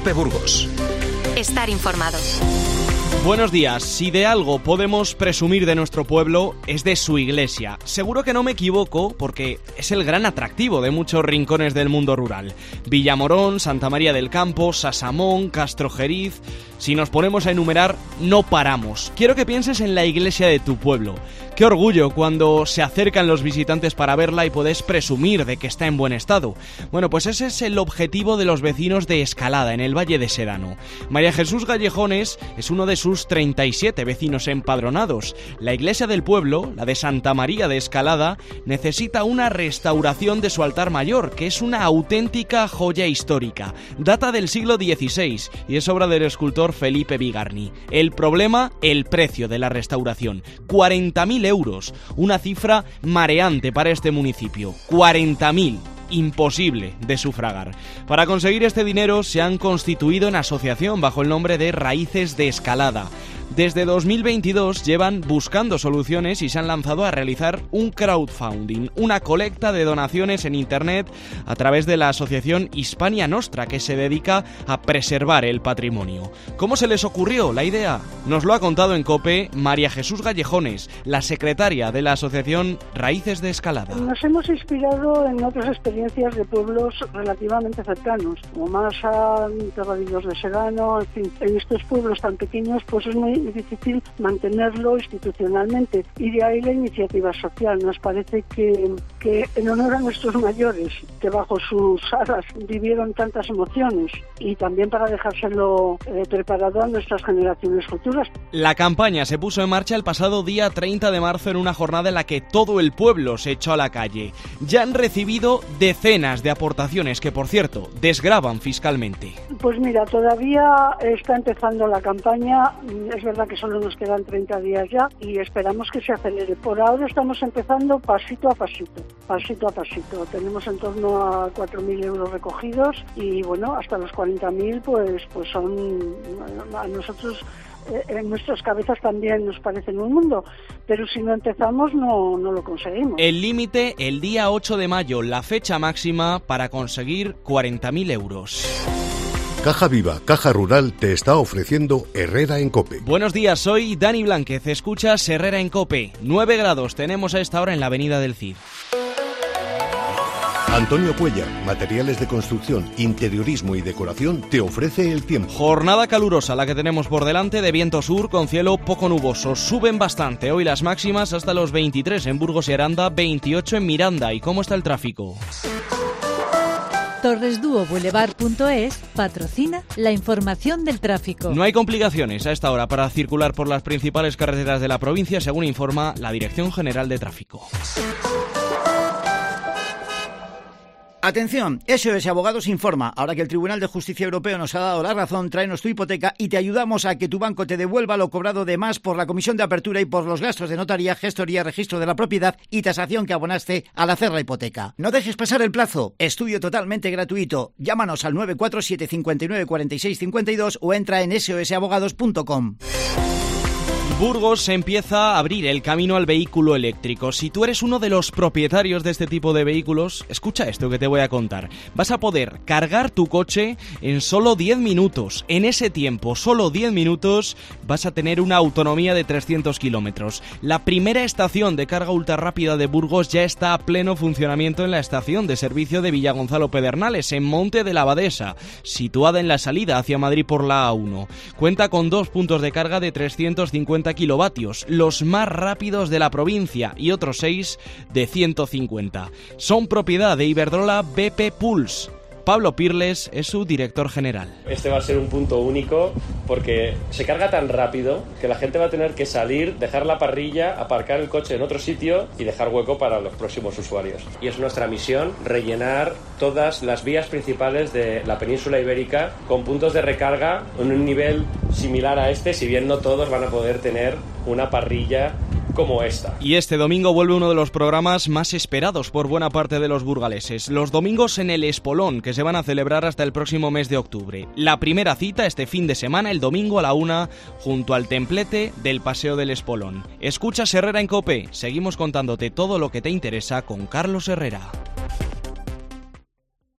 COPE Burgos. Estar informado. Buenos días. Si de algo podemos presumir de nuestro pueblo es de su iglesia. Seguro que no me equivoco porque es el gran atractivo de muchos rincones del mundo rural. Villamorón, Santa María del Campo, Sasamón, Castrojeriz... Si nos ponemos a enumerar, no paramos. Quiero que pienses en la iglesia de tu pueblo. Qué orgullo cuando se acercan los visitantes para verla y puedes presumir de que está en buen estado. Bueno, pues ese es el objetivo de los vecinos de Escalada, en el Valle de Sedano. María Jesús Gallejones es uno de sus 37 vecinos empadronados. La iglesia del pueblo, la de Santa María de Escalada, necesita una restauración de su altar mayor, que es una auténtica joya histórica. Data del siglo XVI y es obra del escultor Felipe Bigarni. El problema, el precio de la restauración. 40.000 euros, una cifra mareante para este municipio. 40.000. Imposible de sufragar. Para conseguir este dinero se han constituido en asociación bajo el nombre de Raíces de Escalada. Desde 2022 llevan buscando soluciones y se han lanzado a realizar un crowdfunding, una colecta de donaciones en internet a través de la asociación Hispania Nostra, que se dedica a preservar el patrimonio. ¿Cómo se les ocurrió la idea? Nos lo ha contado en COPE María Jesús Gallejones, la secretaria de la asociación Raíces de Escalada. Nos hemos inspirado en otras experiencias de pueblos relativamente cercanos, como Masa, Terradillos de Sedano, en fin, en estos pueblos tan pequeños pues es muy difícil mantenerlo institucionalmente, y de ahí la iniciativa social. Nos parece que en honor a nuestros mayores, que bajo sus alas vivieron tantas emociones, y también para dejárselo preparado a nuestras generaciones futuras. La campaña se puso en marcha el pasado día 30 de marzo en una jornada en la que todo el pueblo se echó a la calle. Ya han recibido decenas de aportaciones que, por cierto, desgravan fiscalmente. Pues mira, todavía está empezando la campaña. Es verdad que solo nos quedan 30 días ya y esperamos que se acelere. Por ahora estamos empezando pasito a pasito. Tenemos en torno a 4.000 euros recogidos y bueno, hasta los 40.000 pues son a nosotros... en nuestras cabezas también nos parecen un mundo, pero si no empezamos no lo conseguimos. El límite, el día 8 de mayo, la fecha máxima para conseguir 40.000 euros. Caja Viva, Caja Rural, te está ofreciendo Herrera en COPE. Buenos días, soy Dani Blánquez, escuchas Herrera en COPE. 9 grados tenemos a esta hora en la avenida del Cid. Antonio Cuellar, materiales de construcción, interiorismo y decoración, te ofrece el tiempo. Jornada calurosa la que tenemos por delante, de viento sur con cielo poco nuboso. Suben bastante hoy las máximas hasta los 23 en Burgos y Aranda, 28 en Miranda. ¿Y cómo está el tráfico? Torresduoboulevard.es patrocina la información del tráfico. No hay complicaciones a esta hora para circular por las principales carreteras de la provincia, según informa la Dirección General de Tráfico. Atención, SOS Abogados informa. Ahora que el Tribunal de Justicia Europeo nos ha dado la razón, tráenos tu hipoteca y te ayudamos a que tu banco te devuelva lo cobrado de más por la comisión de apertura y por los gastos de notaría, gestoría, registro de la propiedad y tasación que abonaste al hacer la hipoteca. No dejes pasar el plazo. Estudio totalmente gratuito. Llámanos al 947 59 46 52 o entra en sosabogados.com. Burgos se empieza a abrir el camino al vehículo eléctrico. Si tú eres uno de los propietarios de este tipo de vehículos, escucha esto que te voy a contar. Vas a poder cargar tu coche en solo 10 minutos. En ese tiempo, solo 10 minutos, vas a tener una autonomía de 300 kilómetros. La primera estación de carga ultra rápida de Burgos ya está a pleno funcionamiento en la estación de servicio de Villagonzalo Pedernales, en Monte de la Abadesa, situada en la salida hacia Madrid por la A1. Cuenta con 2 puntos de carga de 350 kilovatios, los más rápidos de la provincia, y otros 6 de 150. Son propiedad de Iberdrola BP Pulse. Pablo Pirles es su director general. Este va a ser un punto único porque se carga tan rápido que la gente va a tener que salir, dejar la parrilla, aparcar el coche en otro sitio y dejar hueco para los próximos usuarios. Y es nuestra misión rellenar todas las vías principales de la península ibérica con puntos de recarga en un nivel similar a este, si bien no todos van a poder tener una parrilla como esta. Y este domingo vuelve uno de los programas más esperados por buena parte de los burgaleses. Los domingos en el Espolón, que se van a celebrar hasta el próximo mes de octubre. La primera cita este fin de semana, el domingo a la 1, junto al templete del Paseo del Espolón. Escuchas Herrera en COPE. Seguimos contándote todo lo que te interesa con Carlos Herrera.